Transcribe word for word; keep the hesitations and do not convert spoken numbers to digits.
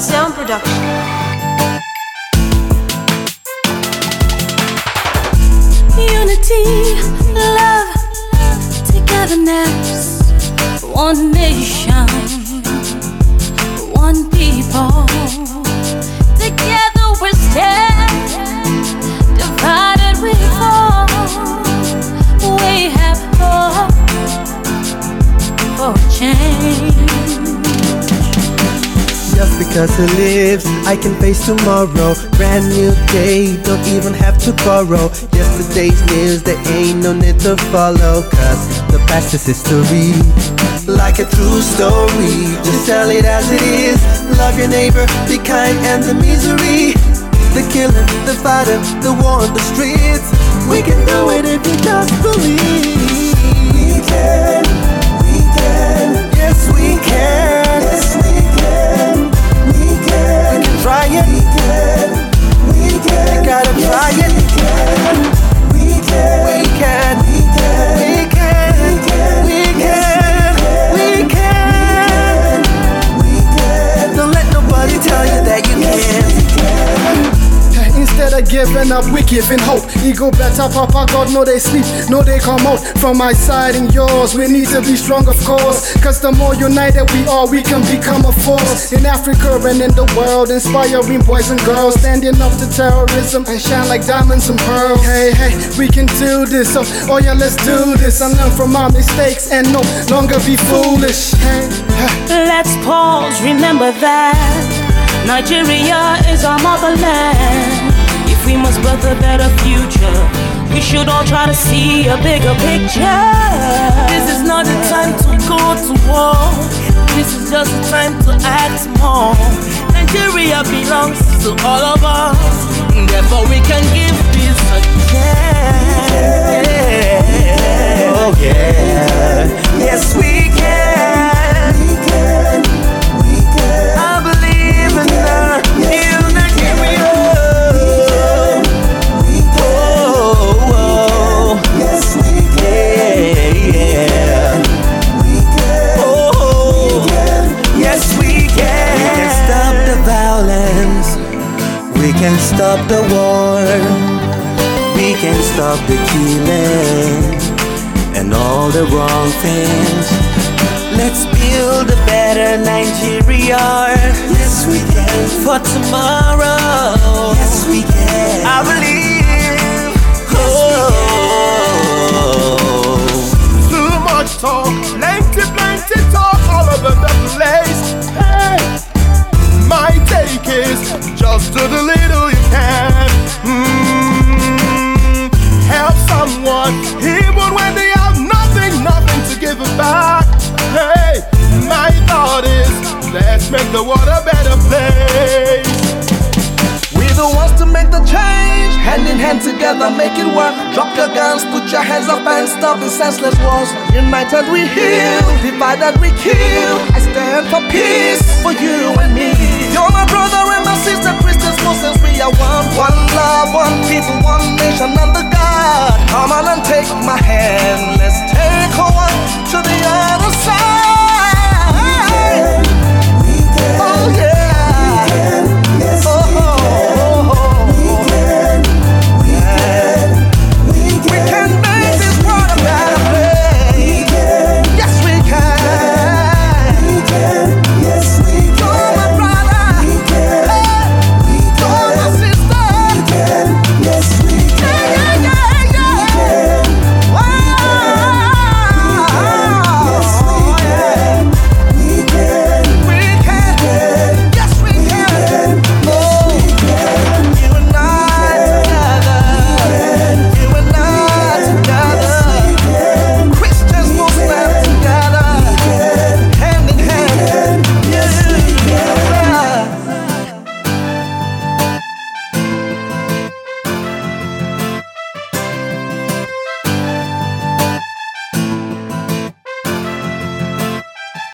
Sound Production. Unity, love, togetherness, one nation, one people. Together we stand, divided we fall. We have hope for change. Just because he lives, I can face tomorrow. Brand new day, don't even have to borrow. Yesterday's news, there ain't no need to follow, cause the past is history. Like a true story, just tell it as it is. Love your neighbor, be kind and the misery. The killing, the fighting, the war on the streets. We can do it if you just believe. We can, we can, yes we can, yes we can. We can try it. We can. We can. We gotta try it. We can. We can. We can. We can. We can. We can. We can. Don't let nobody tell you that you can't. Instead of giving up, we giving hope. Ego better, Papa God, no they sleep, no they come out. From my side and yours, we need to be strong of course. Cause the more united we are, we can become a force. In Africa and in the world, inspiring boys and girls. Standing up to terrorism and shine like diamonds and pearls. Hey, hey, we can do this, so oh yeah, let's do this. And learn from our mistakes and no longer be foolish. Hey, hey. Let's pause, remember that Nigeria is our motherland. If we must build a better future, we should all try to see a bigger picture. This is not the time to go to war. This is just the time to act more. Nigeria belongs to all of us, therefore we can give this a chance. Oh yeah. Yes we can. We can. We can. I believe in the new Nigeria. We can stop the war, we can stop the killing and all the wrong things. Let's build a better Nigeria. Yes we can. For tomorrow. Yes we can. I believe. Oh. Too much talk, plenty, plenty talk all over the place. Hey. My take is just do the little you can. Mm, help someone even when they have nothing, nothing to give back. Hey, my thought is let's make the world a better place. We're the ones to make the change. Hand in hand together, make it work. Drop your guns, put your hands up and stop the senseless wars. United we heal, divided we kill. I stand for peace for you and me. You're my brother and my sister, Christians, Muslims, we are one. One love, one people, one nation under God. Come on and take my hand, let's